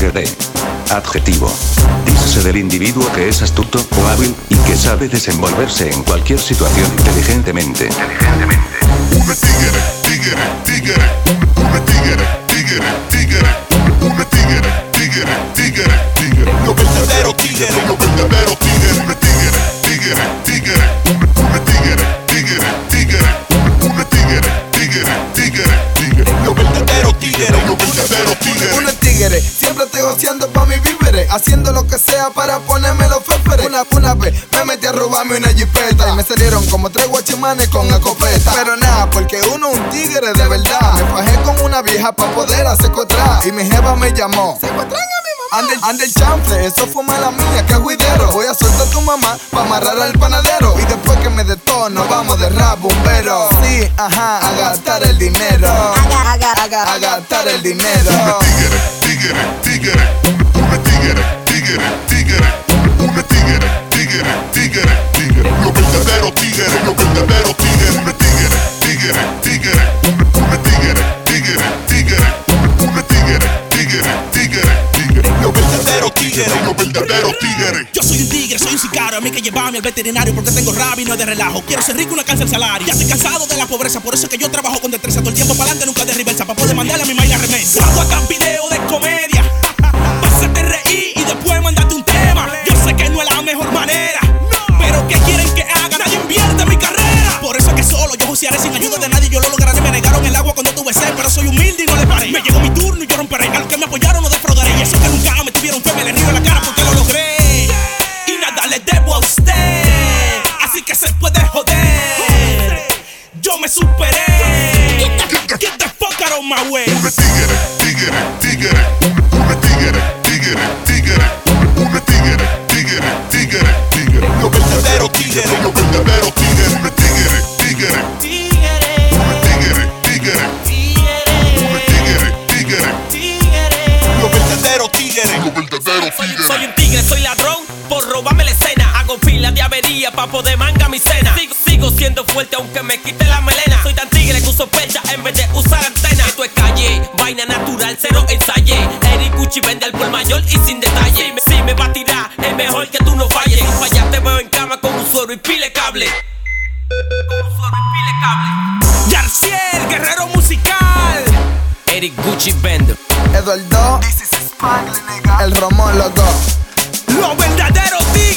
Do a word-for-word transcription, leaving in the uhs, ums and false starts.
P D. Adjetivo. Dícese del individuo que es astuto o hábil y que sabe desenvolverse en cualquier situación inteligentemente. Inteligentemente. Una tigre, tigre, tigre, una tigre, tigre, tigre, una tigre, tigre, tigre, tigre. Los verdaderos tigres, los verdaderos tigres. Una tigre, tigre, tigre, una tigre, tigre, tigre, una tigre, tigre, tigre, tigre. Los verdaderos tigres, los verdaderos tigres. Una tigre, siempre estoy goceando pa' mi víveres, haciendo lo que sea para ponerme los féferes. Una, una vez me metí a robarme una jipeta y me salieron como tres guachimanes con escopeta. Pero nada, porque uno es un tigre de verdad. Me fajé con una vieja pa' poder hacer secuestrar y mi jefa me llamó. Secuestran a mi mamá. Ande, ande el chanfle, eso fue mala mía, que juidero. Voy a soltar a tu mamá pa' amarrar al panadero y después que me dé todo nos vamos de rap, bombero. Sí, ajá, a gastar el dinero. Haga, haga, haga, a gastar el dinero. Una tigre, tigre, tigre, una tigre, tigre, tigre, una tigre, tigre, tigre, tigre. Los verdaderos tigres, los verdaderos tigres. Una tigre, tigre, tigre, una tigre, tigre, tigre, una tigre, tigre, tigre, tigre. Los verdaderos tigres, los verdaderos tigres. Yo soy un tigre, soy un sicario, a mí que llevarme al veterinario porque tengo rabia y no es de relajo. Quiero ser rico, una cárcel salario. Ya estoy cansado de la pobreza, por eso es que yo trabajo con destreza. Todo el tiempo para adelante, nunca de reversa, para poder mandarle a mi maíz la remesa. Hago acá un video de comedia, para hacerte reír y después mandarte un tema. Yo sé que no es la mejor manera, pero ¿qué quieren que haga? Nadie invierte en mi carrera. Por eso es que solo yo josearé sin ayuda de nadie. Yo lo lograré, me negaron el agua cuando tuve sed, pero soy humilde y no le paré. Me llegó mi turno y yo romperé. A los que me apoyaron no defraudaré. Y eso que nunca me tuvieron fe, me le río en la cara porque lo logré. Y nada le debo a usted, así que se puede joder. Yo me superé. Get the fuck out of my way. Una tigre, tigre, tigre, una tigre, tigre, tigre, una tigre, tigre, tigre, tigre. Los verdaderos tigres, los verdaderos tigres. Una tigre, tigre, una tigre, tigre, una tigre, tigre, tigre. Los verdaderos tigres, los verdaderos tigres. Soy un tigre, soy ladrón por robarme la escena. Hago fila de avería pa' poder manga mi cena. Sigo, sigo siendo fuerte aunque me quite la melena. Soy tan tigre que uso pecha en vez de usar antena. Esto es calle, vaina natural, cero ensayé. Eric Gucci vende al por mayor y sin detalle. Si me, si me va a tirar, es mejor que tú no falles. Si fallas te veo en cama con un suero y pile cable. Con un suero y pile cable. Yarciel, guerrero musical. Eric Gucci vende. Eduardo, el romón loco. Los verdaderos tigres.